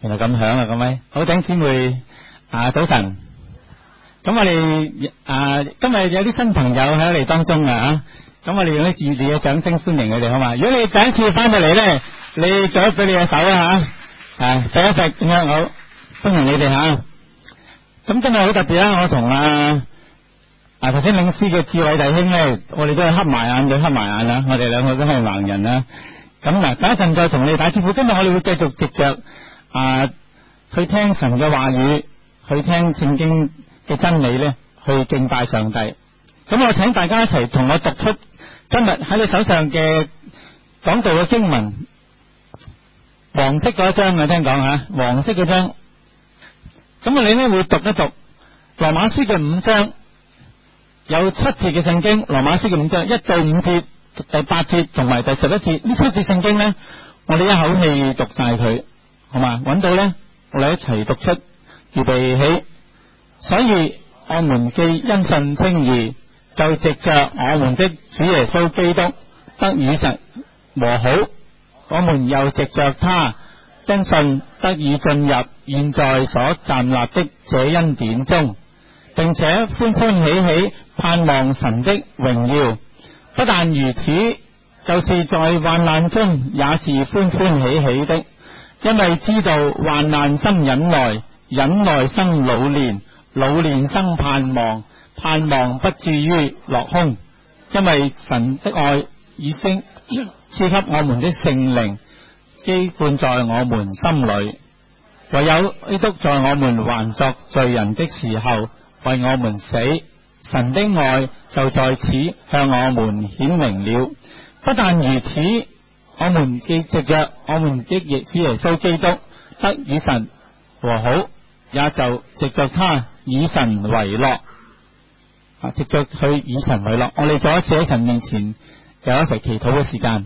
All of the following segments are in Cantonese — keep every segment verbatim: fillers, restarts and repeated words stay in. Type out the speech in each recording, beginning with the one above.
原來咁響啊，各位好，弟兄姊妹啊，早晨。咁我哋啊今日有啲新朋友喺我哋當中啊，咁我哋用啲熱烈嘅掌聲歡迎佢哋好嘛？如果你第一次翻到嚟咧，你舉一舉你嘅手啊吓，啊第一隻咁樣好，歡迎你哋吓。咁今日好特別啦，我同啊啊頭先領詩嘅智慧弟兄咧，我哋都係黑埋眼，佢黑埋眼啦，我哋兩個都係盲人啦。咁嗱，等一陣再同你打招呼。今日我哋會繼續藉着啊去聽神嘅話語，去聽聖經嘅真理咧，去敬拜上帝。咁我請大家一齊同我讀出今日喺你手上嘅講道嘅經文，黃色嗰一張啊，聽講吓，黃色嗰張。咁我哋咧會讀一讀羅馬書嘅五章，有七節嘅聖經，羅馬書嘅五章一到五節。第八節同埋第十一節呢七節聖經呢，我哋一口氣讀晒佢，好嘛？揾到呢，我哋一齊讀出，預備起。所以我們既因信稱義，就藉着我們的主耶穌基督得與神和好。我們又藉着他因信得以進入現在所站立的這恩典中，並且歡歡喜喜盼望神的榮耀。不但如此，就是在患難中也是歡歡喜喜的，因為知道患難生忍耐，忍耐生老練，老練生盼望，盼望不至於落空。因為神的愛已經賜給我們的聖靈，澆灌在我們心裏。唯有基督在我們還作罪人的時候為我們死，神的愛就在此向我們顯明了。不但如此，我們藉着我們的主耶穌基督得與神和好，也就藉着他以神為樂。啊，藉着佢以神為樂，我哋再一次喺神面前有一齊祈禱嘅時間。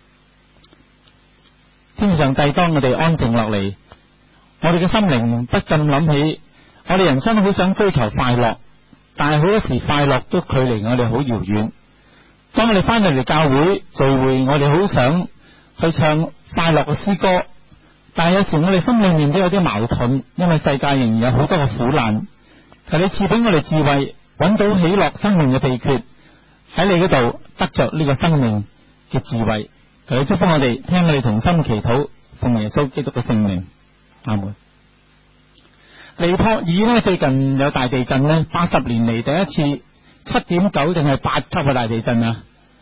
天上帝，當我哋安靜落嚟，我哋嘅心靈不禁諗起，我哋人生好想追求快樂，但係好多時快樂都距離我哋好遙遠。當我哋翻到嚟教會聚會，我哋好想去唱快樂嘅詩歌，但係有時我哋心裏面都有啲矛盾，因為世界仍然有好多嘅苦難。求你賜俾我哋智慧，揾到喜樂生命嘅秘訣，喺你嗰度得着呢個生命嘅智慧。求你祝福我哋，聽我哋同心祈禱，奉耶穌基督嘅聖名，阿門。尼泊爾呢，最近有大地震呢，八十年嚟第一次七點九定係八級嘅大地震啊！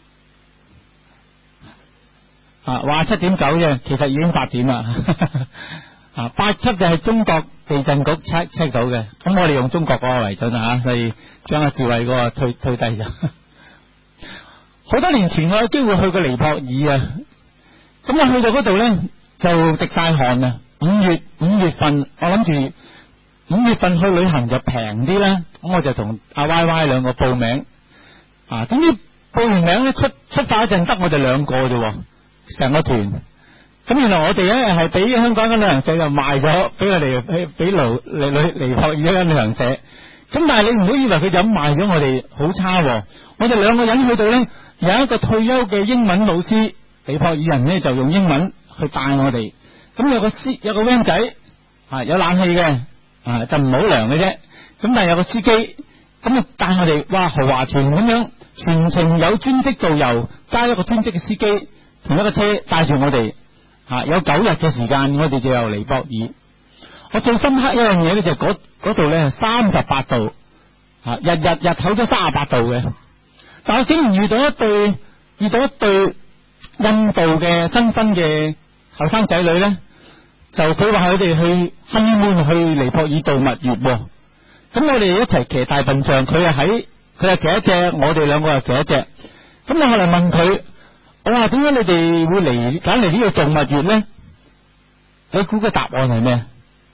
啊，話七點九啫，其實已經八點啦。啊，八級就係中國地震局 check check 到嘅，咁我哋用中國嗰個為準啊，所以將阿智慧嗰個推推低咗。好多年前我有機會去過尼泊爾啊，咁我去到嗰度呢，就滴晒汗啊！五月五月份我諗住。五月份去旅行就平啲啦，咁我就同阿 Y Y 兩個報名啊，咁呢報完名咧出出發一陣得我哋兩個啫，成個團。咁原來我哋咧係俾香港間旅行社就賣咗俾我哋，俾俾盧尼尼尼泊爾一間旅行社。咁但係你唔好以為佢就咁賣咗我哋好差，我哋兩個人去到咧有一個退休嘅英文老師，尼泊爾人咧就用英文去帶我哋。咁有個司有個 van 仔啊，有冷氣嘅。啊，就唔好涼嘅啫，咁但係有個司機，咁啊帶我哋，哇豪華團咁樣，全程有專職導遊加一個專職嘅司機，同一個車帶住我哋，啊有九日嘅時間，我哋就由尼泊爾。我最深刻一樣嘢咧就係嗰度咧係三十八度，啊日日日頭都三十八度嘅，但係我竟然遇到一對遇到一對印度嘅新婚嘅後生仔女咧。就佢話佢哋去亨門去尼泊爾度蜜月，咁我哋一齊騎大笨象，佢係喺佢係騎一隻，我哋兩個係騎一隻。咁我後來問佢，我話點解你哋會嚟揀嚟呢度度蜜月咧？你估個答案係咩？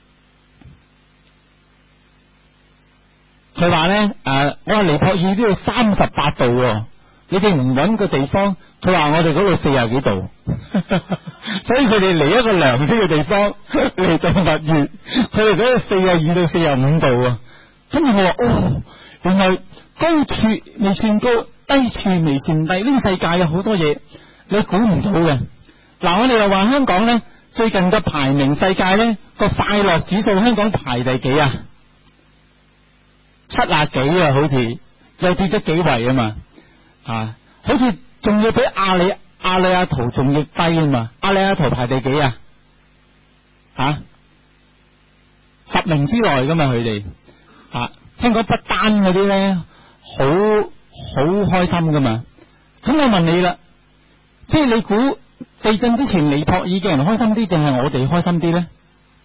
佢話咧誒，我話尼泊爾呢度三十八度。你哋唔揾個地方，佢話我哋嗰度四十幾度，所以佢哋嚟一個涼啲嘅地方嚟度蜜月，佢哋嗰度四十二到四十五度啊。跟住我話哦，原來高處未算高，低處未算低，呢個世界有好多嘢你估唔到嘅。嗱，我哋又話香港咧最近嘅排名世界咧個快樂指數，香港排第幾啊？七啊幾啊，好似又跌咗幾位啊嘛，啊，好似仲要比亞利亞利亞圖仲要低啊嘛，亞利亞圖排第幾啊？啊，十名之內噶嘛佢哋，啊，聽講不丹嗰啲咧，好好開心噶嘛。咁我問你啦，即係你估地震之前尼泊爾嘅人開心啲，定係我哋開心啲咧？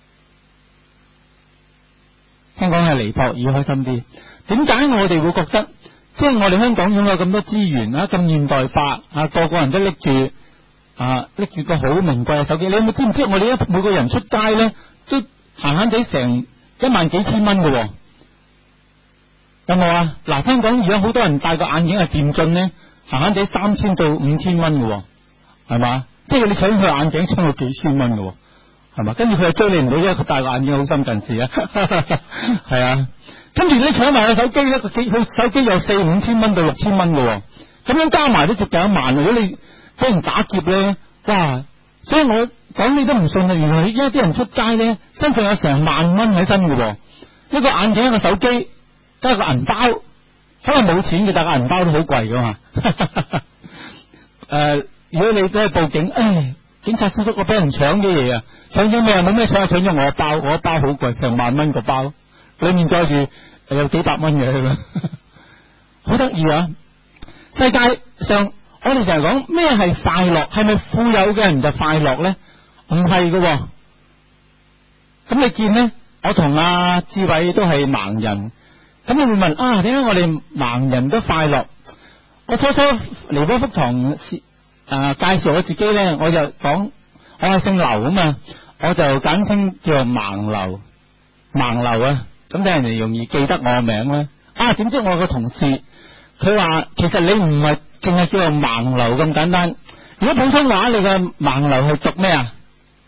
聽講係尼泊爾開心啲。點解我哋會覺得，即係我哋香港擁有咁多資源啊，咁現代化啊，個個人都拎住啊，拎住個好名貴嘅手機。你有冇知唔知我哋一每個人出街咧，都閒閒地成一萬幾千蚊嘅，有冇啊？嗱，聽講而家好多人戴個眼鏡係漸進咧，閒閒地三千到五千蚊嘅，係嘛？即係你搶佢眼鏡搶到幾千蚊嘅，係嘛？跟住佢又追你唔到，因為佢戴個眼鏡好深近視啊，係啊。跟住你搶埋個手機咧，佢佢手機有四五千蚊到六千蚊嘅，咁樣加埋都接近一萬。如果你俾人打劫咧，哇！所以我講你都唔信啊！原來而家啲人出街咧，身上有成萬蚊喺身嘅，一個眼鏡一個手機加個銀包，可能冇錢嘅，但係個銀包都好貴噶嘛。誒、呃，如果你都係報警，誒，警察叔叔我俾人搶嘅嘢啊，搶咗咩啊？冇咩搶，搶咗我包，我包好貴，成萬蚊個包。裏面載住有幾百蚊嘅，好得意啊！世界上我哋成日講咩係快樂，係咪富有嘅人就快樂咧？唔係嘅。咁你見咧，我同阿志偉都係盲人，咁你會問啊，點解我哋盲人都快樂？我初初嚟嗰幅堂啊介紹我自己咧，我就講我係姓劉啊嘛，我就簡稱叫做盲劉，盲劉啊。咁等人哋容易記得我個名咧。啊，點知我個同事佢話，其實你唔係淨係叫做盲流咁簡單。如果普通話你嘅盲流係讀咩啊？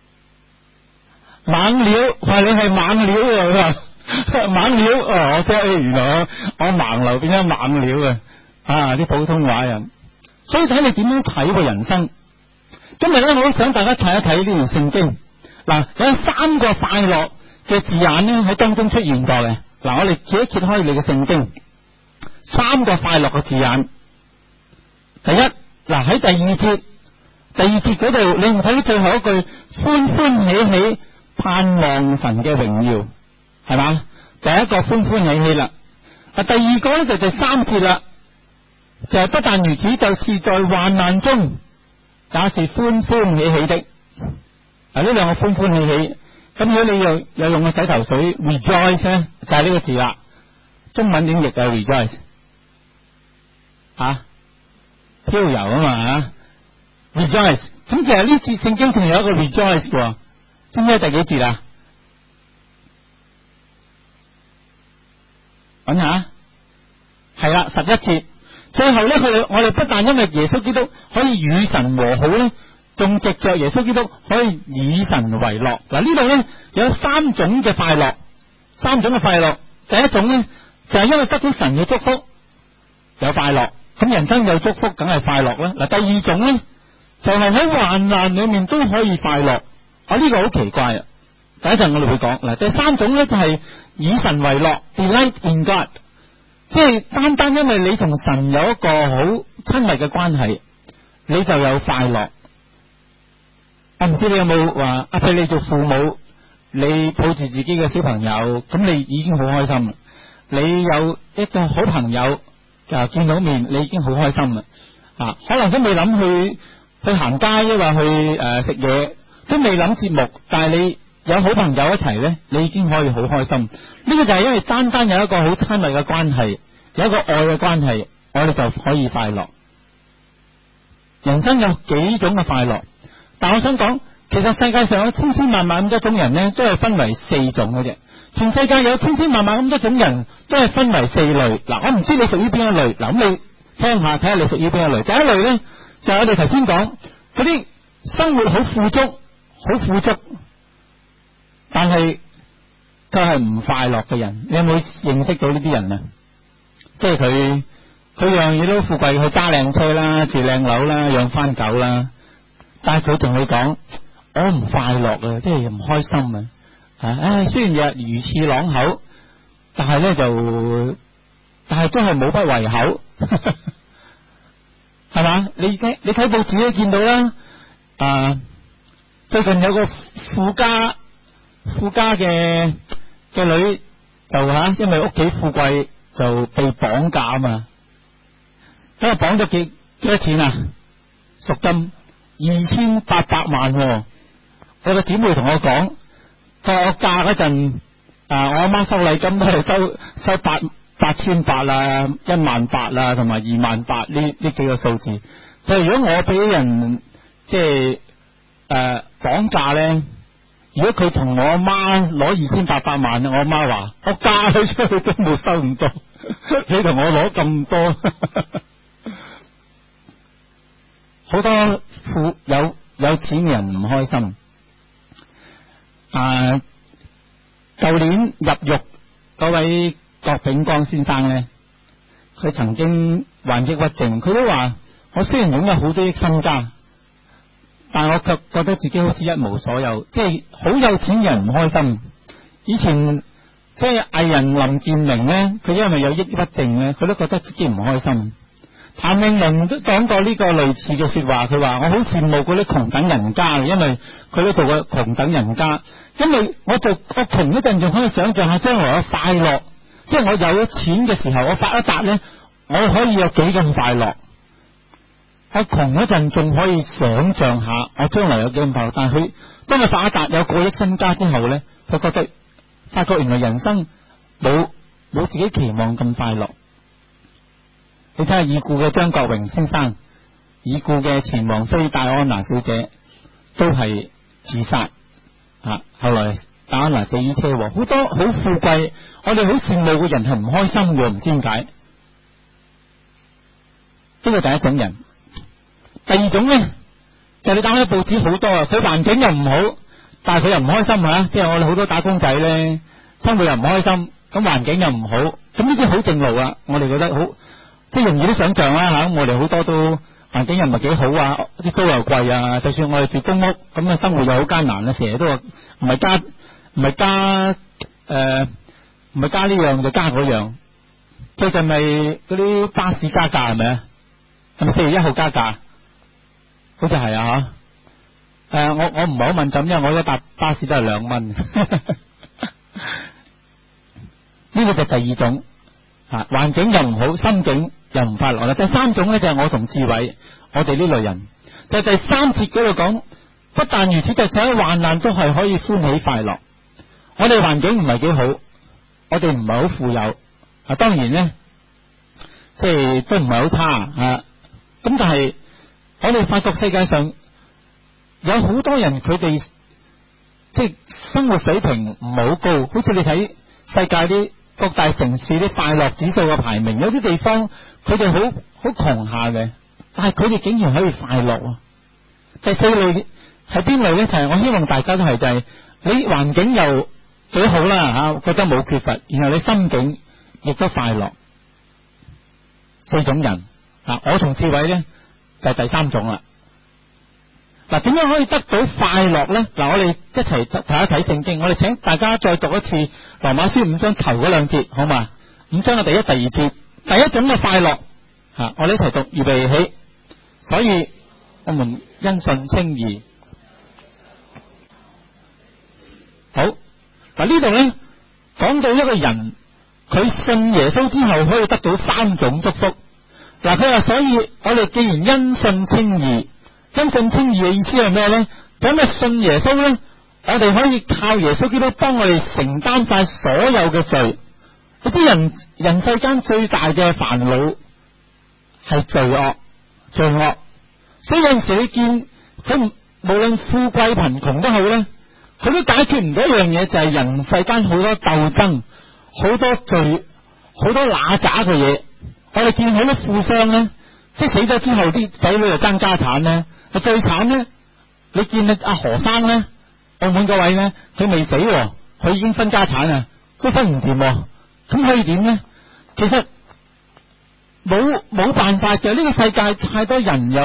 猛料，話你係猛料啊！猛料哦，我知原來我我盲流變咗猛料啊！啊，啲普通話人，所以睇你點樣睇個人生。今日咧，我都想大家睇一睇呢條聖經。嗱，有三個快樂嘅字眼咧喺當中出現過嘅。嗱，我哋揭一揭開你嘅聖經，三個快樂嘅字眼。第一，嗱喺第二節，第二節嗰度你唔睇最後一句，歡歡喜喜盼望神嘅榮耀，係嘛？第一個歡歡喜喜啦。啊，第二個咧就第三節啦，就係、是、不但如此，就是在患難中也是歡歡喜喜的。啊，呢兩個歡歡喜喜。咁如果你又又用個洗頭水 rejoice 咧，就係、是、呢個字啦。中文點譯啊 rejoice？ 吓，飄遊啊嘛吓 rejoice。咁其實呢節聖經仲有一個 rejoice 嘅，知唔知第幾節啊？揾下，係啦，十一節。最後咧，佢哋我哋不但因為耶穌基督可以與神和好咧，仲藉着耶穌基督可以以神為樂。嗱，呢度咧有三種嘅快樂，三種嘅快樂。第一種咧就係、是、因為得到神嘅祝福有快樂，咁人生有祝福梗係快樂啦。嗱，第二種咧就係、是、喺患難裏面都可以快樂。啊，呢、這個好奇怪啊！第一陣我哋會講。嗱，第三種咧就係、是、以神為樂 ，delight in God， 即係單單因為你同神有一個好親密嘅關係，你就有快樂。我唔知你有冇話，阿譬你做父母，你抱住自己嘅小朋友，咁你已經好開心啦。你有一個好朋友啊，見到面，你已經好開心啦。啊，可能都未諗去去行街，抑或去誒食嘢，都未諗節目，但係你有好朋友一齊咧，你已經可以好開心。呢個就係因為單單有一個好親密嘅關係，有一個愛嘅關係，我哋就可以快樂。人生有幾種嘅快樂。但我想講，其實世界上有千千萬萬咁多種人咧，都係分為四種嘅啫。全世界有千千萬萬咁多種人，都係分為四類。嗱，我唔知你屬於邊一類。嗱，咁你聽下，睇下你屬於邊一類。第一類咧，就係我哋頭先講嗰啲生活好富足、好富足，但係佢係唔快樂嘅人。你有冇認識到呢啲人啊？即係佢佢樣嘢都富貴，佢揸靚車啦，住靚樓啦，養番狗啦。但係佢同你講， 我唔快樂啊，即係唔開心啊！唉，雖然日魚翅朗口，但係咧就，但係都係冇不為口，係嘛？你你睇報紙都見到啦，啊，最近有個富家富家嘅嘅女就吓、啊，因為屋企富貴就被綁架啊嘛，咁啊綁咗幾幾多錢啊？贖金二千八百萬、啊，我個姊妹同我講。佢話我嫁嗰陣，啊，我阿媽收禮金都係收收八八千八啦，一萬八啦，同埋二萬八呢呢幾個數字。佢話如果我俾人即係誒綁架咧，如果佢同我阿媽攞二千八百萬，我阿媽話我嫁佢出去都冇收咁多，你同我攞咁多，好多富有有錢嘅人唔開心。啊！舊年入獄嗰位郭炳江先生咧，佢曾經患抑鬱症，佢都話：我雖然擁有好多億身家，但我卻覺得自己好似一無所有，即係好有錢嘅人唔開心。以前即係藝人林建明咧，佢因為有抑鬱症咧，佢都覺得自己唔開心。譚詠麟都講過呢個類似嘅說話，佢話我好羨慕嗰啲窮等人家，因為佢都做過窮等人家。因為我做我窮嗰陣仲可以想象下將來有快樂，即係我有咗錢嘅時候，我發一達咧，我可以有幾咁快樂。我窮嗰陣仲可以想象下我將來有幾咁快樂，但係佢當佢發一達有過億身家之後咧，佢覺得發覺原來人生冇冇自己期望咁快樂。你睇下已故嘅張國榮先生，已故嘅前王妃戴安娜小姐都係自殺啊！後來戴安娜死於車禍，好多好富貴，我哋好羨慕嘅人係唔開心嘅，唔知點解。呢個第一種人。第二種咧，就係、你打開報紙好多啊，佢環境又唔好，但係佢又唔開心啊！即係我哋好多打工仔咧，生活又唔開心，咁環境又唔好，咁呢啲好正路啊！我哋覺得好。即係容易啲想象啦吓，我哋好多都環境又唔係幾好啊，啲租又貴啊，就算我哋住公屋，咁啊生活又好艱難啊，成日都話唔係加唔係加誒唔係加呢樣就加嗰樣。最近咪嗰啲巴士加價係咪啊？係咪四月一號加價？好似係啊吓。誒，我我唔係好敏感，因為我一搭巴士都係兩蚊。呢個就第二種。啊，環境又唔好，心境又唔快樂啦。第三種咧就係、是、我同志偉，我哋呢類人，就係、是、第三節嗰度講，不但如此，就使喺患難都係可以歡喜快樂。我哋環境唔係幾好，我哋唔係好富有，啊，當然咧，即係都唔係好差啊。咁但係我哋發覺世界上有好多人，佢哋即係生活水平唔係好高，好似你睇世界啲各大城市啲快樂指數嘅排名，有啲地方佢哋好好窮下嘅，但係佢哋竟然可以快樂啊！第四類係邊類咧？就係、是、我希望大家都係就係、是、你環境又幾好啦吓，覺得冇缺乏，然後你心境亦都快樂。四種人啊，我同志偉咧就係、是、第三種啦。嗱，點樣可以得到快樂咧？嗱，我哋一齊睇一睇聖經。我哋請大家再讀一次羅馬書五章頭嗰兩節，好嘛？五章嘅第一、第二節，第一種嘅快樂吓，我哋一齊讀，預備起。所以我們因信稱義。好，嗱，呢度咧講到一個人，佢信耶穌之後可以得到三種祝福。嗱，佢話所以我哋既然因信稱義。因信稱義嘅意思係咩咧？就因為信耶穌咧，我哋可以靠耶穌基督幫我哋承擔晒所有嘅罪。嗰啲人人世間最大嘅煩惱係罪惡，罪惡。所以有陣時你見佢無論富貴貧窮都好咧，佢都解決唔到一樣嘢，就係、是、人世間好多鬥爭、好多罪、好多揦渣嘅嘢。我哋見好多富商咧，即係死咗之後啲仔女就爭家產咧。最慘咧，你見阿阿何生咧，澳門嗰位咧，佢未死，佢已經分家產啊，都分唔掂，咁可以點咧？其實冇冇辦法嘅，呢、這個世界太多人有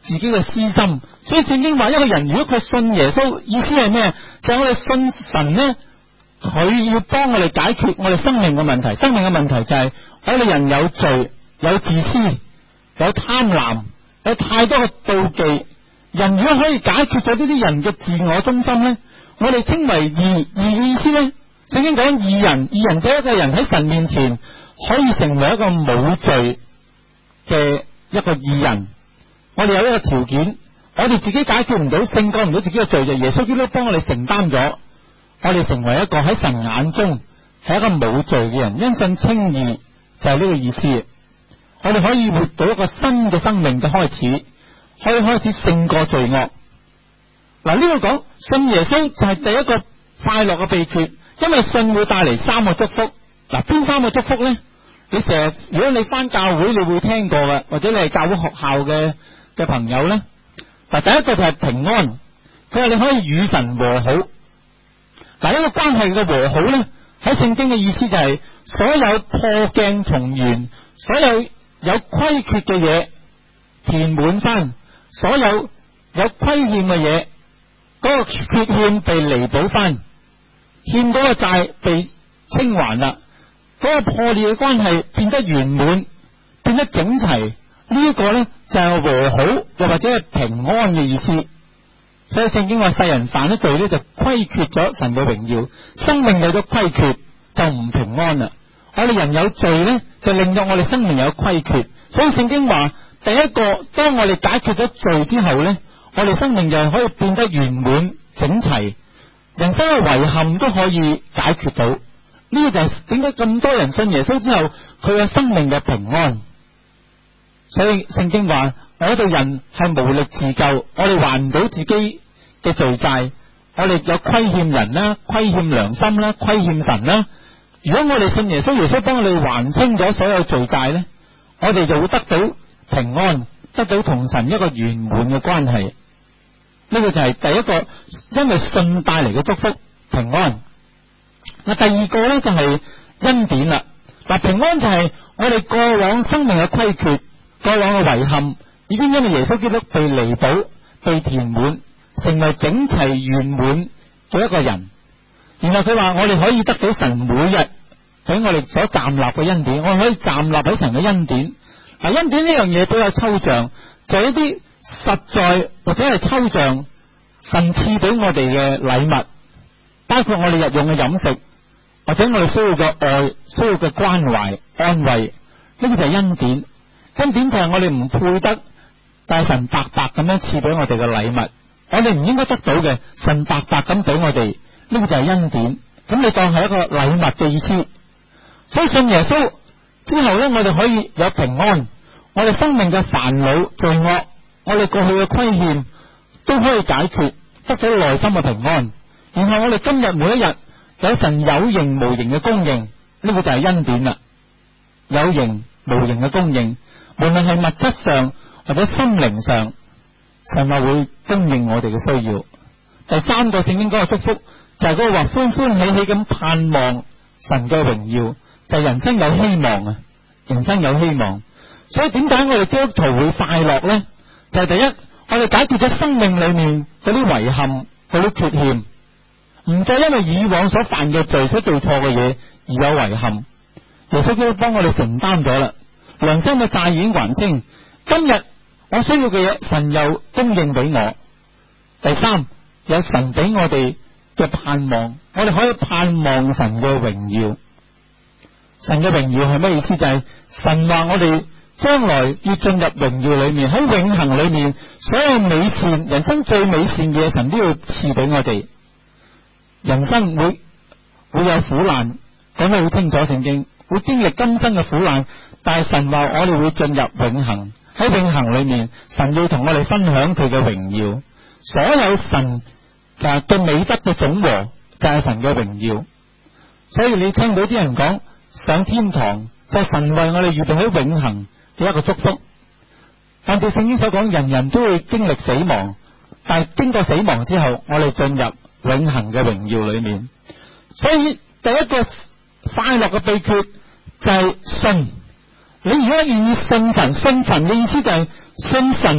自己嘅私心。所以聖經話一個人如果佢信耶穌，意思係咩？就係我哋信神呢，佢要幫我哋解決我哋生命嘅問題。生命嘅問題就係我哋人有罪，有自私，有貪婪，有太多嘅妒忌。人如果可以解決咗呢啲人嘅自我中心呢，我哋稱為義。義嘅意思呢，聖經講義人，義人就係一個人喺神面前可以成為一個冇罪嘅一個義人。我哋有一個條件，我哋自己解決唔到，勝過唔到自己嘅罪，就耶穌基督幫我哋承擔咗，我哋成為一個喺神眼中係一個冇罪嘅人，因信稱義就係呢個意思。我哋可以活到一個新嘅生命嘅開始，可以開始勝過罪惡。嗱，呢個講信耶穌就係第一個快樂嘅秘訣，因為信會帶嚟三個祝福。嗱，邊三個祝福呢？你成日如果你返教會，你會聽過嘅，或者你係教會學校嘅嘅朋友呢。嗱，第一個就係平安，佢話你可以與神和好。嗱，一個關係嘅和好呢，喺聖經嘅意思就係所有破鏡重圓，所有有虧缺嘅嘢填滿翻，所有有虧欠嘅嘢，嗰個缺欠被彌補翻，欠嗰個債被清還啦，嗰個破裂嘅關係變得圓滿，變得整齊，呢一個呢就係和好，又或者係平安嘅意思。所以聖經話世人犯咗罪呢，就虧缺咗神嘅榮耀，生命有咗虧缺就唔平安啦。我哋人有罪呢，就令到我哋生命有虧缺。所以聖經話第一個，當我哋解決咗罪之後呢，我哋生命就可以變得圓滿整齊，人生嘅遺憾都可以解決到。呢個就係點解咁多人信耶穌之後佢有生命嘅平安。所以聖經話我哋人係無力自救，我哋還唔到自己嘅罪債，我哋有虧欠人啦，虧欠良心啦，虧欠神啦。如果我哋信耶穌，耶穌幫我哋還清咗所有罪債呢，我哋就會得到平安，得到同神一個圓滿嘅關係。呢個就係第一個因為信帶嚟嘅祝福平安。嗱，第二個呢就係恩典啦。嗱，平安就係我哋過往生命嘅虧缺，過往嘅遺憾已經因為耶穌基督被彌補、被填滿，成為整齊圓滿嘅一個人。然後佢話我哋可以得到神每日俾我哋所站立嘅恩典，我哋可以站立喺神嘅恩典。嗱，恩典呢樣嘢比較抽象，就係一啲實在或者係抽象神賜俾我哋嘅禮物，包括我哋日用嘅飲食，或者我哋需要嘅愛、需要嘅關懷、安慰，呢個就係恩典。恩典就係我哋唔配得，但係神白白咁樣賜俾我哋嘅禮物，我哋唔應該得到嘅，神白白咁俾我哋，呢個就係恩典。咁你當係一個禮物嘅意思。所以信耶穌之後呢，我哋可以有平安，我哋生命嘅煩惱、罪惡，我哋過去嘅虧欠都可以解決，得到內心嘅平安。然後我哋今日每一日有神有形無形嘅供應，呢個就係恩典啦。有形無形嘅供應，無論係物質上或者心靈上，神話會供應我哋嘅需要。第三個聖經嗰個祝福就係嗰個話歡歡喜喜咁盼望神嘅榮耀，就係人生有希望啊！人生有希望。所以點解我哋基督徒會快樂呢？就係第一，我哋解決咗生命裏面嗰啲遺憾、嗰啲缺陷，唔再因為以往所犯嘅罪、所做錯嘅嘢而有遺憾。耶穌基督幫我哋承擔咗啦，良心嘅債已經還清。今日我需要嘅嘢，神又供應俾我。第三，有神俾我哋嘅盼望，我哋可以盼望神嘅榮耀。神嘅榮耀係咩意思？就係、是、神話我哋將來要進入榮耀裏面，喺永恆裏面，所有美善、人生最美善嘅嘢，神都要賜俾我哋。人生會會有苦難，講得好清楚，聖經會經歷今生嘅苦難，但係神話我哋會進入永恆，喺永恆裏面，神要同我哋分享佢嘅榮耀。所有神嘅美德嘅總和就係神嘅榮耀。所以你聽到啲人講上天堂就係神為我哋預備喺永恆嘅一個祝福。按照聖經所講，人人都會經歷死亡，但係經過死亡之後，我哋進入永恆嘅榮耀裏面。所以第一個快樂嘅秘訣就係信。你如果願意信神，信神嘅意思就係信神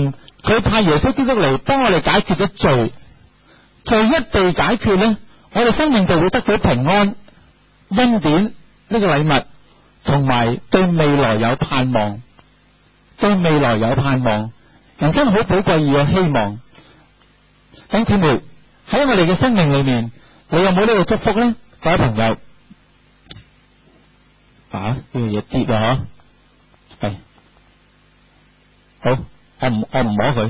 佢派耶穌基督嚟幫我哋解決咗罪，罪一被解決咧，我哋生命就會得到平安、恩典呢個禮物，同埋對未來有盼望，對未來有盼望，人生好寶貴而有希望。弟兄姊妹，喺我哋嘅生命裏面，你有冇呢個祝福咧？各位朋友，啊呢個嘢跌啊嗬，係好，我唔我唔摸佢。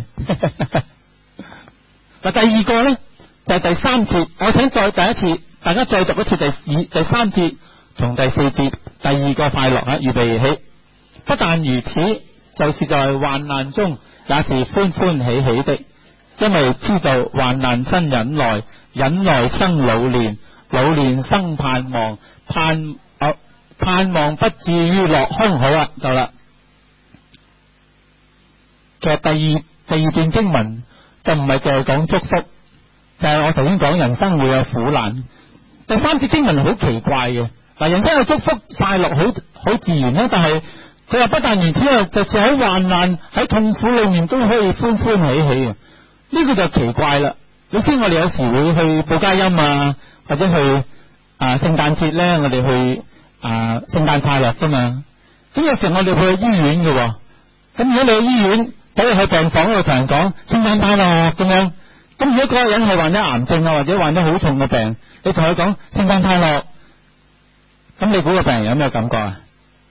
嗱，第二個咧就係、是、第三節，我請再第一次，大家再讀一次第二第三節同第四節，第二個快樂啊，預備起。不但如此，就是在患難中也是歡歡喜喜的，因為知道患難生忍耐，忍耐生老練，老練生盼望，盼、啊、盼望不至於落空。好啊，夠啦。其實第二第二段經文就唔係淨係講祝福，就係、是、我頭先講人生會有苦難。第三節經文好奇怪嘅，嗱，人生有祝福快樂好好自然啦，但係佢話不但如此，就似喺患難喺痛苦裏面都可以歡歡喜喜嘅，呢、這個就奇怪啦。你知我哋有時會去報佳音啊，或者去啊聖誕節咧，我哋去啊聖誕快樂噶嘛。咁有時我哋去醫院嘅，咁如果你去醫院走入去病房嗰度同人講聖誕快樂咁樣，咁如果嗰個人係患咗癌症啊，或者患咗好重嘅病，你同佢講聖誕快樂，咁你估個病人有咩感覺啊？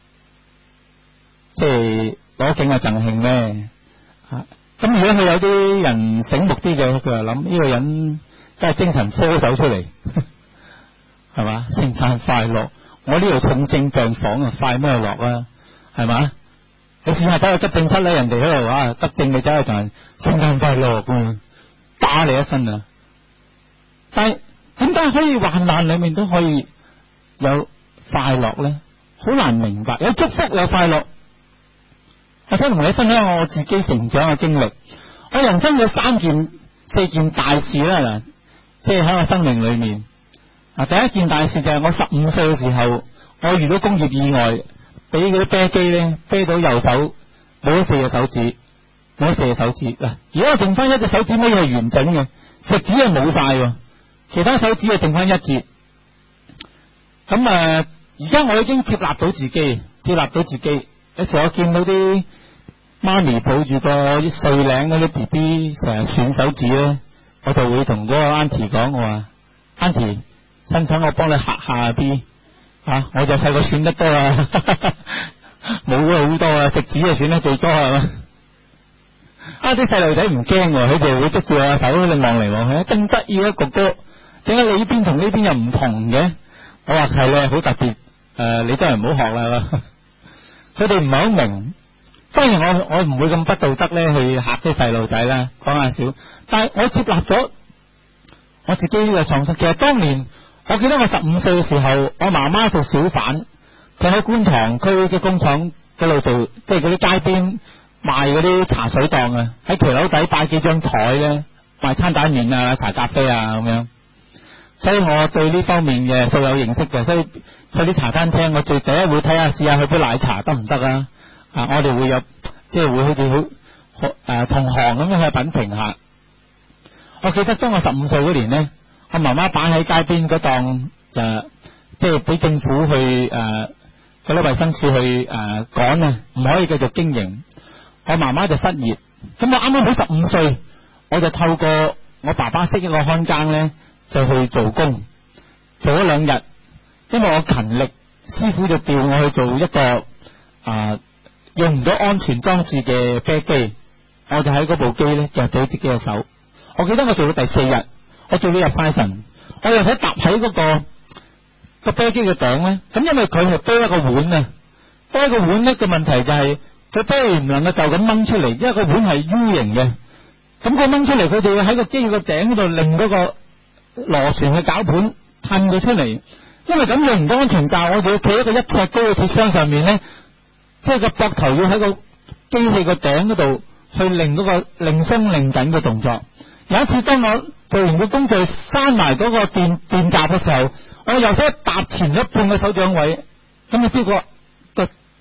即係攞景啊贈慶咩？咁如果佢有啲人醒目啲嘅，佢就諗呢個人真係精神科走出嚟，係嘛？聖誕快樂，我呢度重症病房啊，快咩樂啊？係嘛？你試下睇個急症室咧，人哋喺度啊急症，你走去同人聖誕快樂咁打你一身啊！但係點解可以患難裏面都可以有快樂咧？好難明白，有祝福有快樂。我想同你分享我自己成長嘅經歷。我人生有三件四件大事啦，嗱，即係喺我生命裏面。啊，第一件大事就係我十五歲嘅時候，我遇到工業意外，俾嗰啲啤機咧飛到右手冇咗四隻手指，冇咗四隻手指嗱。而家我剩翻一隻手指尾係完整嘅，食指係冇晒，其他手指係剩翻一截。咁誒，而家我已經接納到自己，接納到自己。有時我見到啲媽咪抱住個碎領嗰啲 B B 成日吮手指咧，我就會同嗰個 auntie 講，我話 auntie，申請我幫你嚇下啲啊，我就細個吮得多啊，冇咗好多啊，食指就吮得最多係嘛。啊啲細路仔唔驚，佢哋會捉住我手，你望嚟望去，咁得意啊哥哥，點解你呢邊同呢邊又唔同嘅？我話係咧，好特別，誒、呃，你都係唔好學啦。佢哋唔係好明，當然我我唔會咁不道德咧去嚇啲細路仔啦，講下笑。但係我接納咗我自己呢個創新。其實當年我記得我十五歲嘅時候，我媽媽做小販，佢喺觀塘區嘅工廠嗰度做，即係嗰啲街邊賣嗰啲茶水檔啊，喺騎樓底擺幾張台咧賣餐蛋麵啊、茶咖啡啊咁樣。所以我對呢方面嘅素有認識嘅，所以去啲茶餐廳，我最第一會睇下試下佢杯奶茶得唔得啊？啊，我哋會有即係會好似好誒同行咁樣去品評下。我記得當我十五歲嗰年呢，我媽媽擺喺街邊嗰檔就即係俾政府去誒嗰啲衛生署去誒趕啊，唔可以繼續經營。我媽媽就失業，咁我啱啱好十五歲，我就透過我爸爸識一個看更咧。就去做工，做咗兩日，因為我勤力，師傅就調我去做一個啊、呃、用唔到安全裝置嘅啤機，我就喺嗰部機咧夾到自己嘅手。我記得我做到第四日，我做到入快神，我又喺搭喺嗰個個啤機嘅頂咧，咁因為佢係啤一個碗啊，啤一個碗咧嘅問題就係佢啤唔能夠就咁掹出嚟，因為個碗係 U 型嘅，咁佢掹出嚟，佢哋要喺個機個頂嗰度令嗰個螺旋嘅絞盤褪佢出嚟，因為咁用唔到安全罩，我就要企喺個一尺高嘅鐵箱上面咧，即係個膊頭要喺個機器個頂嗰度去令嗰個令鬆令緊嘅動作。有一次當我做完個工序閂埋嗰個電電閘嘅時候，我又想踏前一半嘅手掌位，咁你知個個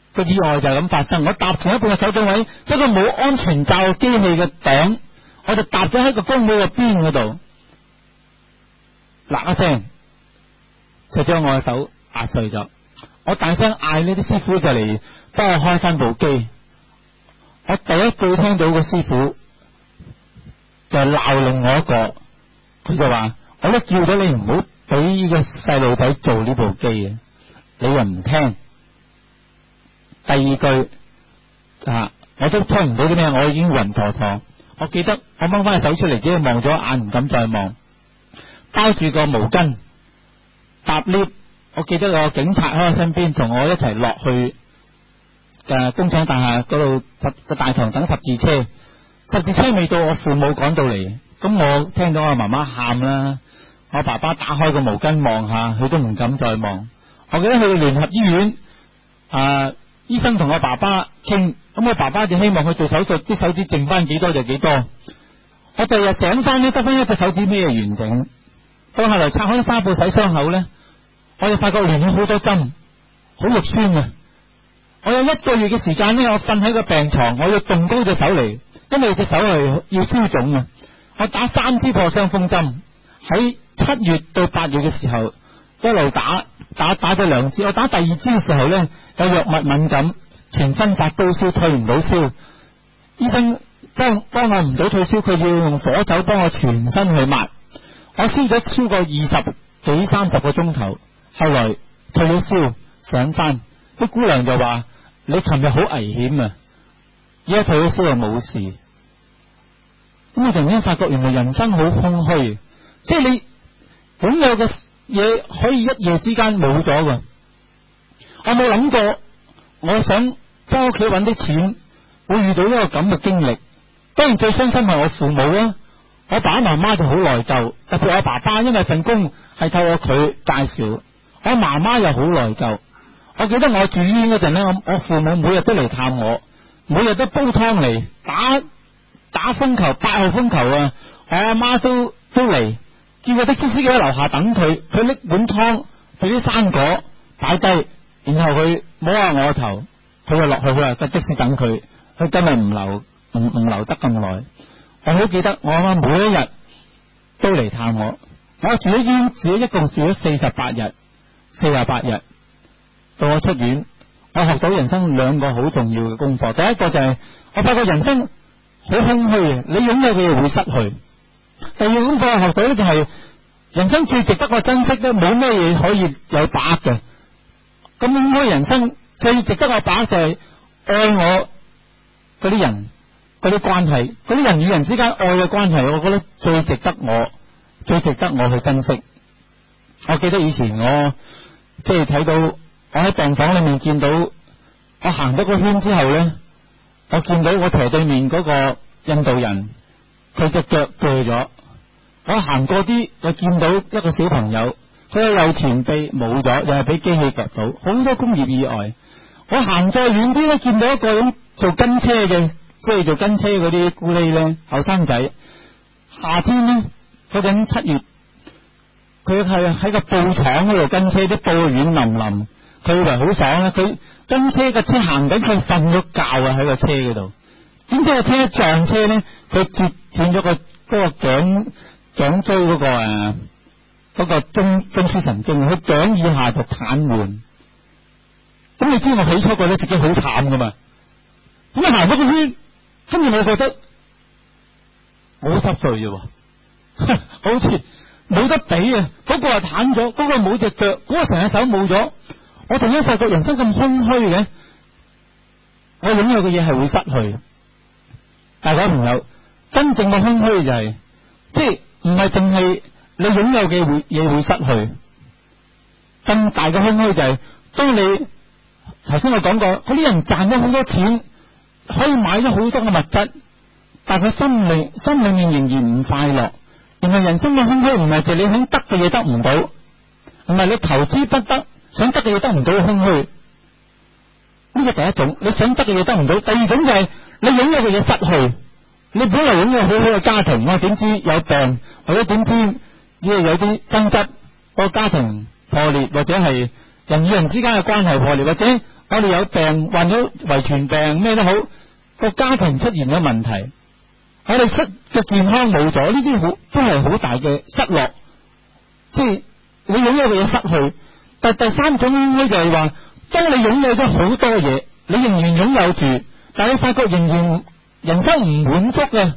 個意外就係咁發生。我搭前一半嘅手掌位，一個冇安全罩嘅機器嘅頂，我就搭咗喺個工會嘅邊嗰度，嗱一聲就將我嘅手壓碎咗。我大聲嗌呢啲師傅就嚟幫我開翻部機。我第一句聽到個師傅就鬧另外一個，佢就話：我都叫咗你唔好俾呢個細路仔做呢部機嘅，你又唔聽。第二句啊，我都聽唔到啲咩，我已經暈陀陀。我記得我掹翻隻手出嚟，只係望咗一眼，唔敢再望。包住個毛巾搭 lift，我記得個警察喺我身邊，同我一齊落去誒工廠大廈嗰度十個大堂等十字車。十字車未到，我父母趕到嚟，咁我聽到我媽媽喊啦，我爸爸打開個毛巾望下，佢都唔敢再望。我記得去到聯合醫院，啊，醫生同我爸爸傾，咁我爸爸就希望佢做手術，啲手指剩翻幾多就幾多。我第日醒翻呢，得翻一隻手指尾係完整。到後來拆開紗布洗傷口呢，我就發覺連咗好多針，好肉酸啊！我有一個月嘅時間呢，我瞓喺個病床，我要動高隻手嚟，因為隻手係要消腫啊！我打三支破傷風針，喺七月到八月嘅時候一路打打打咗兩支，我打第二支嘅時候呢，有藥物敏感，全身發高燒，退唔到燒，醫生幫幫我唔到退燒，佢要用火酒幫我全身去抹。我燒咗超過二十幾三十個鐘頭，後來退咗燒上翻，啲姑娘就話：你尋日好危險啊！而家退咗燒又冇事。咁我突然間發覺，原來人生好空虛，即係你擁有嘅嘢可以一夜之間冇咗噶。我冇諗過，我想翻屋企搵啲錢，會遇到一個咁嘅經歷。當然最傷心係我父母啦。我爸爸媽媽就好內疚，特別我爸爸因為份工係透過佢介紹，我媽媽又好內疚。我記得我住醫院嗰陣呢，我我父母每日都嚟探我，每日都煲湯嚟，打打風球八號風球啊！我阿媽都都嚟，見過的士司機喺樓下等佢，佢拎碗湯，佢啲生果擺低，然後佢摸下我頭，佢就落去，佢話得的士等佢，佢今日唔留唔唔留得咁耐。我好記得我阿媽每一日都嚟探我，我住喺醫院住咗一共住咗四十八日，四十八日到我出院，我學到人生兩個好重要嘅功課。第一個就係、是、我發覺人生好空虛嘅，你擁有嘅嘢會失去。第二個功課我學到咧就係、是、人生最值得我珍惜咧，冇咩嘢可以有把握嘅。咁應該人生最值得我把握就係愛我嗰啲人。嗰啲關係，嗰啲人與人之間愛嘅關係，我覺得最值得我，最值得我去珍惜。我記得以前我即係睇到我喺病房裏面見到，我行咗個圈之後呢，我見到我斜對面嗰個印度人，佢隻腳鋸咗。我行過啲，我見到一個小朋友，佢嘅右前臂冇咗，又係俾機器夾到，好多工業意外。我行再遠啲咧，見到一個人做跟車嘅。即係做跟車嗰啲咕喱咧，後生仔，夏天咧嗰陣七月，佢係喺個布廠嗰度跟車，啲布軟腍腍，佢以為好爽咧。佢跟車個車行緊，佢瞓咗覺啊喺個車嗰度。點知個車一撞車咧，佢截斷咗個嗰個頸頸椎嗰個誒嗰個中中樞神經，佢頸以下就癱瘓。咁你知我起初覺得自己好慘噶嘛？咁啊行咗個圈。跟住我覺得我好濕碎啫，好似冇得比啊！嗰個係癱咗，嗰個冇隻腳，嗰個成隻手冇咗。我突然間發覺人生咁空虛嘅，我擁有嘅嘢係會失去。大家朋友，真正嘅空虛就係，即係唔係淨係你擁有嘅會嘢會失去，更大嘅空虛就係，當你頭先我講過，嗰啲人賺咗好多錢。可以買咗好多嘅物質，但係佢心裏心裏面仍然唔快樂。原來人生嘅空虛唔係就你想得嘅嘢得唔到，唔係你投資不得，想得嘅嘢得唔到嘅空虛。呢個第一種，你想得嘅嘢得唔到。第二種就係你擁有嘅嘢失去。你本來擁有好好嘅家庭，我點知有病，或者點知只係有啲爭執，個家庭破裂，或者係人與人之間嘅關係破裂，或者我哋有病，患咗遺傳病咩都好，個家庭出現咗問題，我哋失嘅健康冇咗，呢啲好都係好大嘅失落，即係你擁有嘅嘢失去。但第三種咧就係話，當你擁有咗好多嘢，你仍然擁有住，但係你發覺仍然人生唔滿足啊。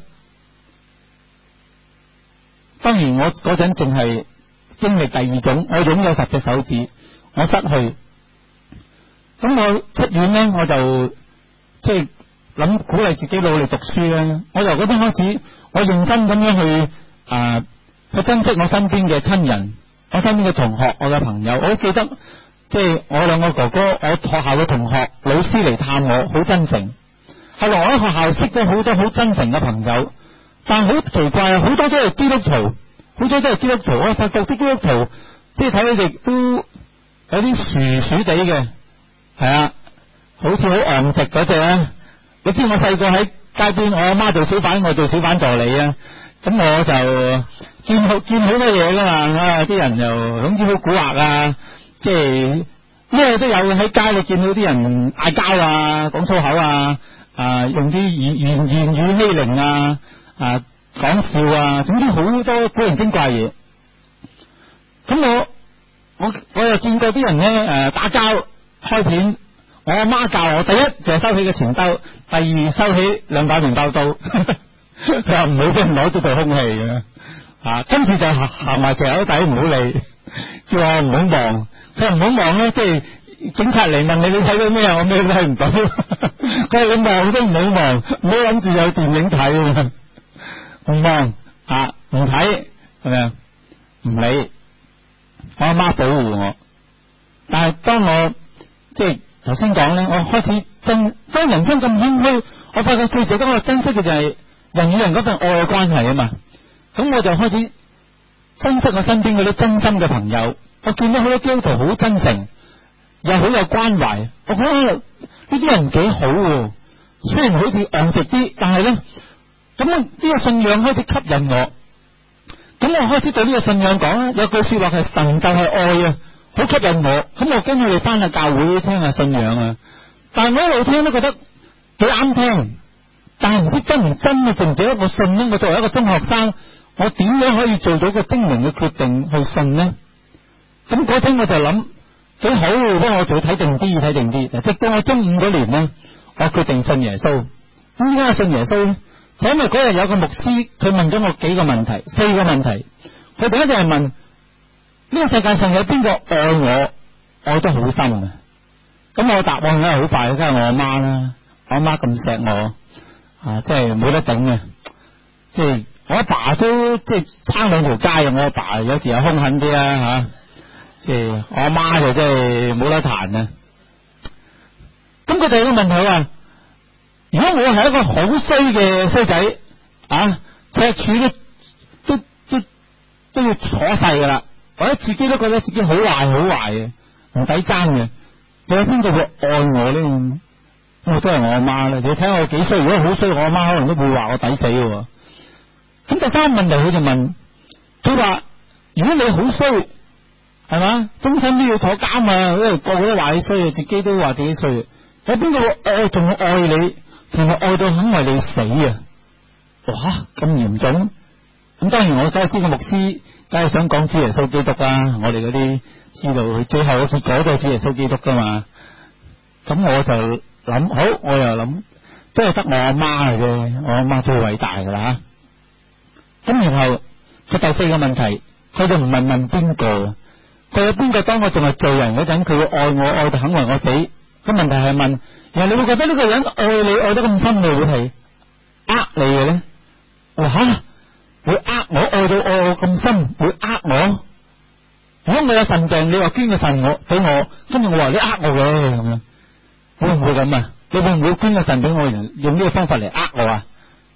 當然我嗰陣淨係經歷第二種，我擁有十隻手指，我失去。咁我出院咧，我就即係諗鼓勵自己努力讀書咧。我由嗰陣開始，我認真咁樣去啊、呃、去珍惜我身邊嘅親人，我身邊嘅同學，我嘅朋友。我都記得，即係我兩個哥哥，我學校嘅同學老師嚟探我，好真誠。後來我喺學校識咗好多好真誠嘅朋友，但係好奇怪啊，好多都係基督徒，好多都係基督徒。我發覺啲基督徒即係睇佢哋都有啲薯薯地嘅。係啊，好似好硬食嗰隻啊！你知我細個喺街邊，我阿媽做小販，我做小販助理啊。咁我就見好見好多嘢噶嘛，啊啲人又總之好蠱惑啊，即係咩都有喺街度見到啲人嗌交啊，講粗口啊，啊用啲言言言語欺凌啊，啊講笑啊，總之好多古靈精怪嘢。咁我我我又見過啲人咧誒、呃、打交。開片，我阿媽教我，第一就係收起個錢兜，第二收起兩把麵包刀，佢話唔好俾人攞咗對空氣嘅，啊，跟住就行埋條口底唔好理，叫我唔好望，佢話唔好望咧，即係警察嚟問你，你睇到咩啊？我咩都睇唔到，佢話你望都唔好望，唔好諗住有電影睇，唔望啊，唔睇係咪啊？唔理，我阿媽保護我，但係當我即係頭先講咧，我開始珍，當人生咁空虛，我發覺最值得我珍惜嘅就係人與人嗰份愛嘅關係啊嘛。咁我就開始珍惜我身邊嗰啲真心嘅朋友。我見到好多基督徒好真誠，又好有關懷。我覺得呢啲人幾好，雖然好似硬食啲，但係咧咁啊呢個信仰開始吸引我。咁我開始對呢個信仰講咧，有句說話係神就係愛啊。好吸引我，咁我跟佢哋翻下教會聽下信仰啊。但係我一路聽都覺得幾啱聽，但係唔知真唔真啊，值唔值得我信呢？我作為一個中學生，我點樣可以做到個精明嘅決定去信呢？咁嗰陣我就諗幾好，不過我就要睇定啲，睇定啲。直到我中五嗰年呢，我決定信耶穌。咁點解我信耶穌呢？就因為嗰日有個牧師，佢問咗我幾個問題，四個問題。佢第一就係問，呢個世界上有邊個愛我，愛得好深啊？咁我答案梗係好快，梗係我阿媽啦。我阿媽咁錫我啊，即係冇得整嘅。即係我阿爸都即係撐兩條街嘅。我阿爸有時又兇狠啲啦吓，即係我阿媽就真係冇得彈啊。咁佢第二個問題話，如果我係一個好衰嘅衰仔啊，赤柱都都都都要坐細噶啦。我一自己都覺得自己好壞好壞嘅，唔抵爭嘅，仲有邊個會愛我咧？我都係我阿媽啦。你睇下我幾衰，如果好衰，我阿媽可能都會話我抵死嘅。咁第三個問題佢就問，佢話如果你好衰，係嘛，終身都要坐監啊，因為個個都話你衰，自己都話自己衰，有邊個會愛仲會愛你，同埋愛到肯為你死啊？哇，咁嚴重！咁當然我所知嘅牧師。梗係想講主耶穌基督啦，我哋嗰啲知道佢最後嗰次講咗主耶穌基督噶嘛。咁我就諗，好，我又諗，都係得我阿媽嚟嘅，我阿媽最偉大噶啦。咁然後佢第四個問題，佢就唔問問邊個，佢有邊個當我仲係罪人嗰陣，佢會愛我，愛到肯為我死。個問題係問，然後你會覺得呢個人愛你愛得咁深，你會係呃你嘅咧？我話吓。會呃我，愛到愛我咁深，會呃我。如果我有腎病，你話捐個腎我俾我，跟住我話你呃我嘅咁樣，會唔會咁啊？你會唔會捐個腎俾我，用呢個方法嚟呃我啊？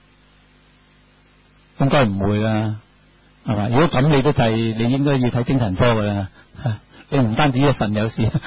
應該唔會啦，係嘛？如果咁你都係，你應該要睇精神科噶啦。你唔單止個腎有事，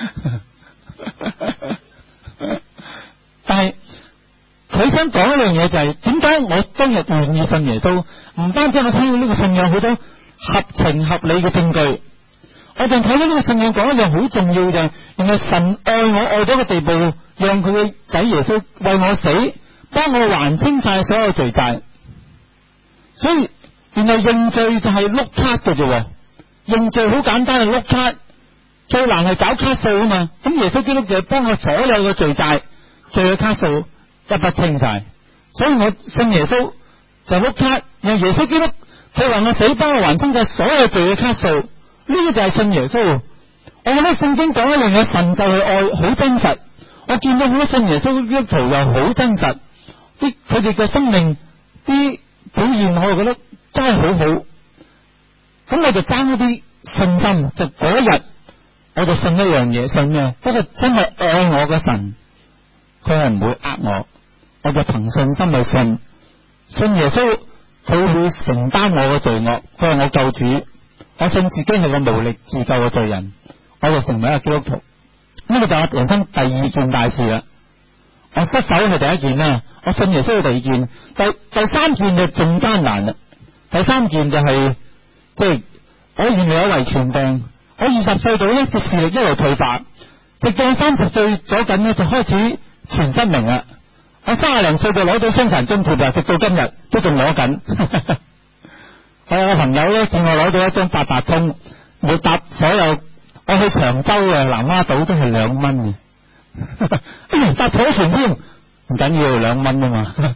但係。佢想講一樣嘢就係點解我當日願意信耶穌，唔單止我聽到呢個信仰好多合情合理嘅證據， 我仲睇到呢個信仰講一樣好重要就係，原來神愛我愛到個地步，讓佢嘅仔耶穌為我死，幫我還清晒所有罪債。所以原來認罪就係碌卡嘅啫，認罪好簡單係碌卡，最難係找卡數啊嘛。咁耶穌基督就係幫我所有嘅罪債、罪嘅卡數一筆清晒。所以我信耶穌就碌卡，讓耶穌基督佢為我死，幫我還清晒所有罪嘅卡數。呢個就係信耶穌。我覺得聖經講一樣嘢，神就係愛，好真實。我見到好多信耶穌基督徒又好真實，啲佢哋嘅生命啲表現，我就覺得真係好好。咁我就爭一啲信心，就嗰日我就信一樣嘢，信咩？不過真係愛我嘅神，佢係唔會呃我，我就憑信心去信，信耶穌，佢會承擔我嘅罪惡，佢係我救主。我信自己係個無力自救嘅罪人，我就成為一個基督徒。呢個就係我人生第二件大事啦。我失手係第一件啦，我信耶穌係第二件，第第三件就仲艱難啦。第三件就係即係我原來有遺傳病，我二十歲到咧，隻視力一路退化，直到三十歲左近咧就開始全失明啦。我三十零歲就攞到傷殘津貼啦，直到今日都仲攞緊。我有個朋友咧見我攞到一張八達通，每搭所有我去長洲嘅南丫島都係兩蚊嘅，搭坐船添，唔緊要兩蚊啊嘛。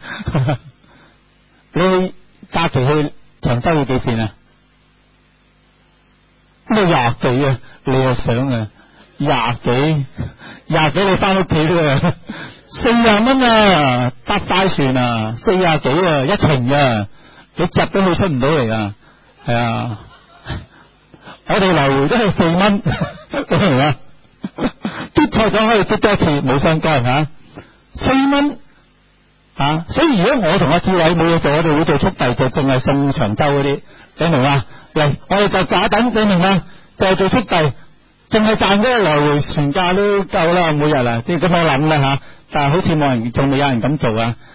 你假期去長洲要幾錢啊？咩廿幾啊？你又想啊？廿幾廿幾你翻屋企都啊四廿蚊啊，搭快船啊，四廿幾啊一程啊。你集都去出唔到嚟啊，係啊！我哋來回都係四蚊，明嘛？啲菜獎可以積多一次，冇相干吓，四蚊啊！所以如果我同阿志偉冇嘢做，我哋會做速遞，就淨係送長洲嗰啲，你明嘛？嚟，我哋就假等，你明嘛？就係做速遞，淨係賺嗰個來回船價都夠啦，每日啊，即係咁我諗啦吓，但係好似冇人，仲未有人咁做啊！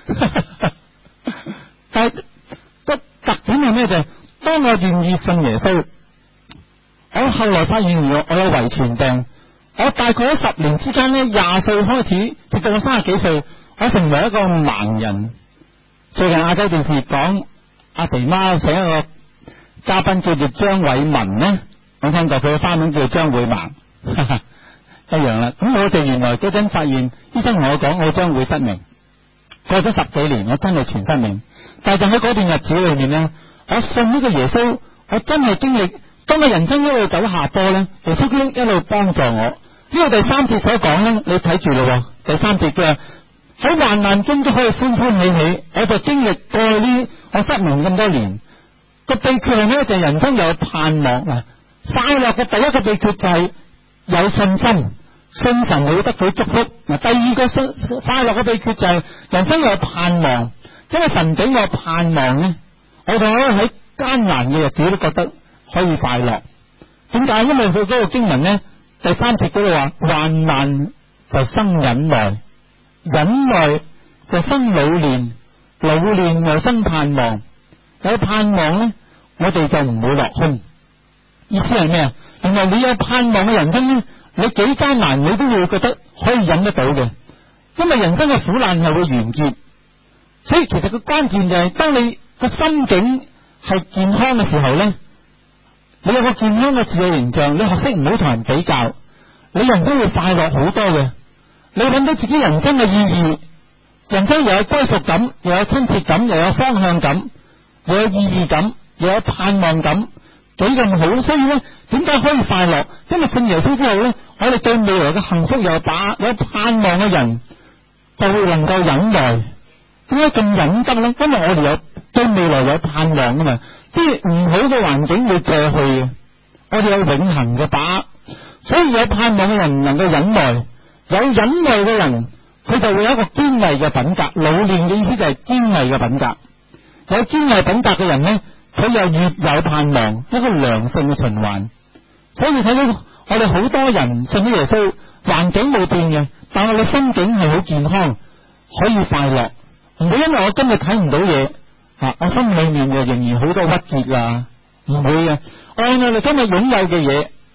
但係個特點係咩？就係當我願意信耶穌，我後來發現我我有遺傳病，我大概喺十年之間咧，廿歲開始，直到我三十幾歲，我成為一個盲人。最近亞洲電視講阿肥媽請一個嘉賓叫做張偉文咧，我聽過佢嘅花名叫做張會盲，一樣啦。咁我哋原來嗰陣發現，醫生同我講我將會失明，過咗十幾年，我真係全失明。但係就喺嗰段日子裏面咧，我信呢個耶穌，我真係經歷，當我人生一路走下坡咧，耶穌基督一路幫助我。呢個第三節所講咧，你睇住咯。第三節嘅喺患難中都可以歡歡喜喜，我就經歷過呢，我失明咁多年。個秘訣係咩？就係人生有盼望啊！快樂嘅第一個秘訣就係有信心，信神會得到祝福。嗱，第二個信快樂嘅秘訣就係人生有盼望。因為神俾我盼望咧，我就可以喺艱難嘅日子都覺得可以快樂。點解？因為佢嗰個經文咧，第三節嗰度話，患難就生忍耐，忍耐就生老練，老練又生盼望。有盼望咧，我哋就唔會落空。意思係咩啊？原來你有盼望嘅人生咧，你幾艱難你都會覺得可以忍得到嘅，因為人生嘅苦難係會完結。所以其實個關鍵就係，當你個心境係健康嘅時候咧，你有個健康嘅自我形象，你學識唔好同人比較，你人生會快樂好多嘅。你揾到自己人生嘅意義，人生又有歸屬感，又有親切感，又有方向感，又有意義感，又有盼望感，幾咁好。所以咧，點解可以快樂？因為信耶穌之後咧，我哋對未來嘅幸福有把有盼望嘅人，就會能夠忍耐。點解咁忍得咧？因為我哋有對未來有盼望啊嘛，即係唔好嘅環境會過去嘅，我哋有永恆嘅把握，所以有盼望嘅人能夠忍耐，有忍耐嘅人佢就會有一個堅毅嘅品格。老練嘅意思就係堅毅嘅品格，有堅毅品格嘅人咧，佢又越有盼望，一個良性嘅循環。所以睇到我哋好多人信咗耶穌，環境冇變嘅，但係我哋心境係好健康，可以快樂。唔會因為我今日睇唔到嘢啊，我心裏面就仍然好多鬱結啊，唔會嘅。按我哋今日擁有嘅嘢，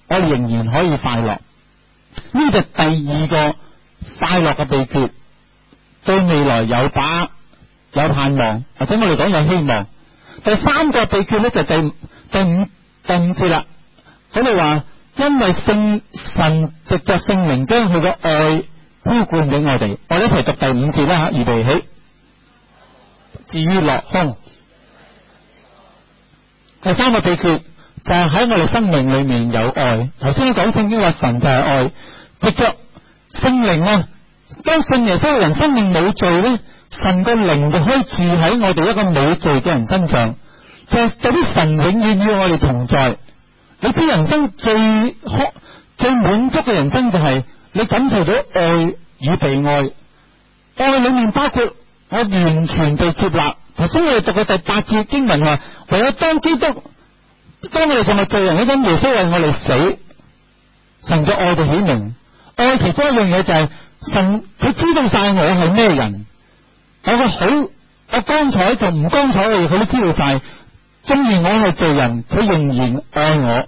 我哋仍然可以快樂。呢就第二個快樂嘅秘訣，對未來有把握、有盼望，或者我哋講有希望。第三個秘訣咧就第第五第五節啦。佢哋話因為聖神藉着聖靈將佢嘅愛澆灌俾我哋，我哋一齊讀第五節啦吓，預備起。至於落空，第三個秘訣就係喺我哋生命裏面有愛。頭先講聖經話神就係愛，藉着聖靈啊，當信耶穌嘅人生命冇罪咧，神嘅靈就可以住喺我哋一個冇罪嘅人身上，就係對啲神永遠與我哋同在。你知人生最開最滿足嘅人生就係你感受到愛與被愛，愛裏面包括我完全被接納。頭先我哋讀嘅第八節經文話，唯有當基督當我哋成為罪人嗰陣，耶穌為我哋死，神嘅愛就顯明。愛其中一樣嘢就係、是、神佢知道晒我係咩人，我嘅好我光彩同唔光彩嘅嘢佢都知道晒。縱然我係罪人，佢仍然愛我。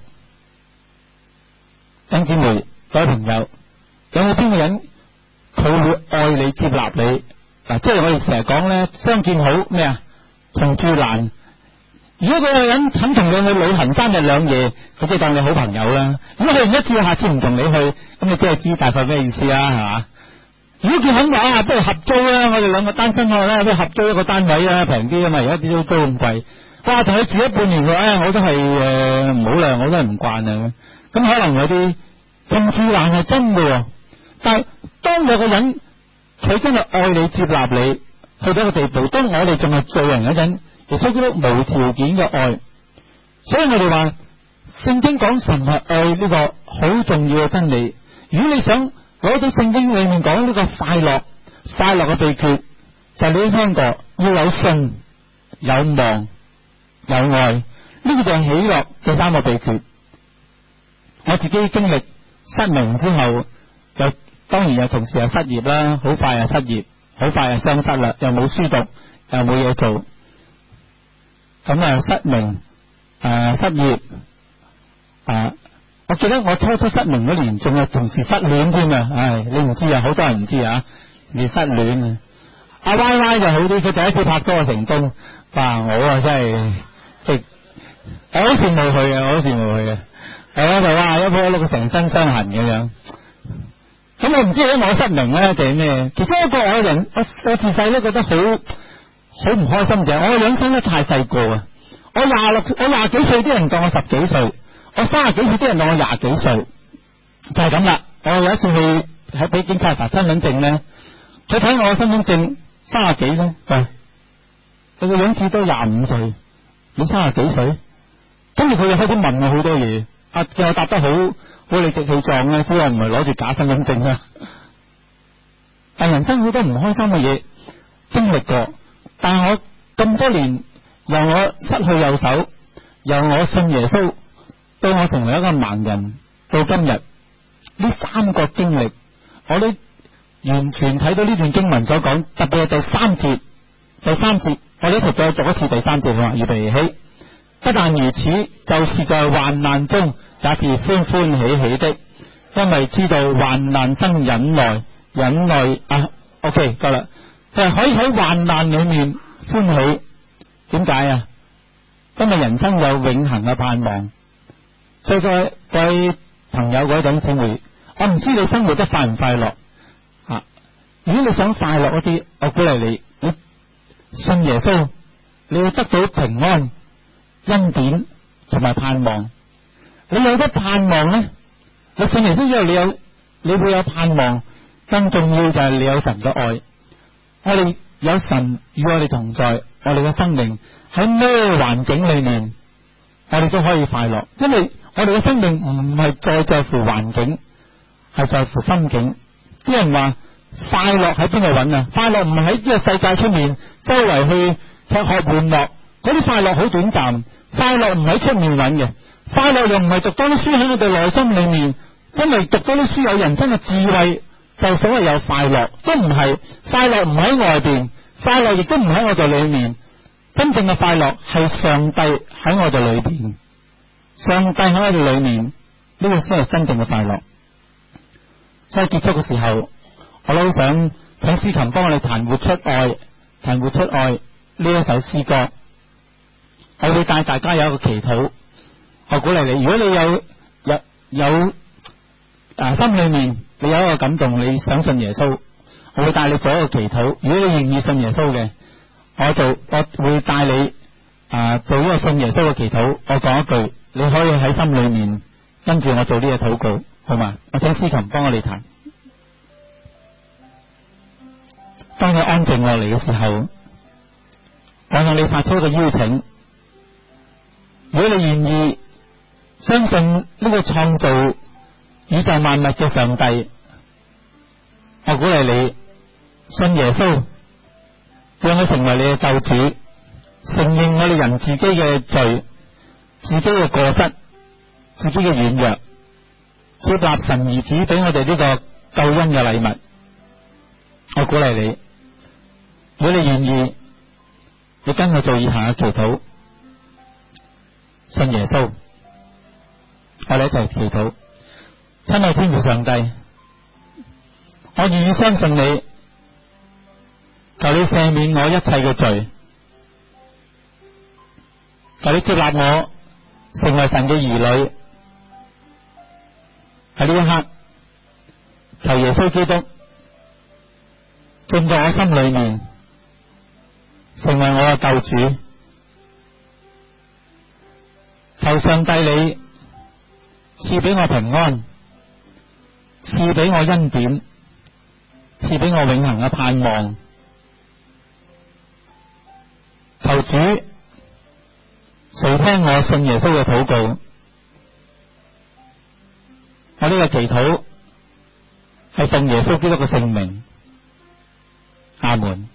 弟兄姊妹，各位朋友，有冇邊個人佢會愛你接納你？嗱，即係我哋成日講咧，相見好咩啊？同住難。如果嗰個人肯同你去旅行三日兩夜，佢即係當你好朋友啦。如果佢唔一次，下次唔同你去，咁你都係知大概咩意思啦，係嘛？如果佢肯話啊，不如合租啦，我哋兩個單身我咧，不如合租一個單位啊，平啲啊嘛，而家啲租咁貴。哇，同佢住咗半年嘅，唉，我都係誒唔好啦，我都係唔慣啊。咁可能有啲同住難係真嘅，但係當有個人佢真係愛你接納你去到一個地步，當我哋仲係罪人嗰陣，耶穌基督無條件嘅愛。所以我哋話聖經講神係愛呢個好重要嘅真理。如果你想攞到聖經裏面講呢個快樂快樂嘅秘訣，就係、你都聽過要有信有望有愛，呢個就係喜樂嘅三個秘訣。我自己經歷失明之後，又當然又同時又失業啦，好快又失業，好快又傷失啦，又冇書讀，又冇嘢做，咁啊失明誒、呃、失業啊、呃！我記得我初初失明嗰年，仲係同時失戀添啊！唉，你唔知啊，好多人唔知啊，你失戀啊！阿 Y Y 就好啲，佢第一次拍拖就成功，哇！我啊真係即係我好羨慕佢啊，我好羨慕佢啊！係啊，就哇一鋪碌成身傷痕咁樣。咁我唔知咧，我失明咧就係咩？其中一個我人，我我自細咧覺得好好唔開心就係我兩生咧太細個啊！我廿六，我廿幾歲啲人當我十幾歲，我三十幾歲啲人當我廿幾歲，就係咁啦。我有一次去喺俾警察查身份證咧，佢睇我嘅身份證三十幾咧，喂，佢個樣似都廿五歲，你三十幾歲？跟住佢又開始問我好多嘢。啊！叫我答得好好理直氣壯咧，只係唔係攞住假身份證啦。但人生好多唔開心嘅嘢經歷過，但係我咁多年，由我失去右手，由我信耶穌，到我成為一個盲人，到今日呢三個經歷，我都完全睇到呢段經文所講，特別係第三節，第三節，我哋一齊再讀一次第三節啊！預備起。不但如此，就是在患難中也是歡歡喜喜的，因為知道患難生忍耐，忍耐啊 OK 夠啦，就係可以喺患難裏面歡喜。點解啊？因為人生有永恆嘅盼望。所以各位各位朋友嗰種姊妹，我唔知你生活得快唔快樂啊？如果你想快樂一啲，我鼓勵你，你信耶穌，你要得到平安、恩典同埋盼望。你有得盼望咧，你信耶穌之後，你有你會有盼望。更重要就係你有神嘅愛。我哋有神與我哋同在，我哋嘅生命喺咩環境裏面，我哋都可以快樂。因為我哋嘅生命唔係再在乎環境，係在乎心境。啲人話快樂喺邊度揾啊？快樂唔係喺呢個世界出面周圍去吃喝玩樂，嗰啲快樂好短暫。快樂唔喺出面揾嘅，快樂又唔係讀多啲書喺我哋內心裏面，因為讀多啲書有人生嘅智慧，就所謂有快樂，都唔係。快樂唔喺外邊，快樂亦都唔喺我哋裏面。真正嘅快樂係上帝喺我哋裏邊，上帝喺我哋裏面， 呢個先係真正嘅快樂。所以結束嘅時候，我都想請司琴幫我哋彈活出愛，彈活出愛呢一首詩歌。我會帶大家有一個祈禱，我鼓勵你，如果你有有有啊心裏面你有一個感動，你想信耶穌，我會帶你做一個祈禱。如果你願意信耶穌嘅，我就我會帶你啊做呢個信耶穌嘅祈禱。我講一句，你可以喺心裏面跟住我做呢個禱告，好嘛？我請司琴幫我哋彈。當你安靜落嚟嘅時候，我向你發出一個邀請。如果你願意相信呢個創造宇宙萬物嘅上帝，我鼓勵你信耶穌，讓佢成為你嘅救主，承認我哋人自己嘅罪、自己嘅過失、自己嘅軟弱，接納神兒子俾我哋呢個救恩嘅禮物。我鼓勵你，如果你願意，你跟我做以下嘅祈禱。信耶穌，我哋一齊祈禱。親愛天父上帝，我願意相信你，求你赦免我一切嘅罪，求你接納我成為神嘅兒女。喺呢一刻，求耶穌基督進到我心裏面，成為我嘅救主。求上帝你賜俾我平安，賜俾我恩典，賜俾我永恆嘅盼望。求主垂聽我信耶穌嘅禱告。我呢個祈禱係奉耶穌基督嘅聖名。阿門。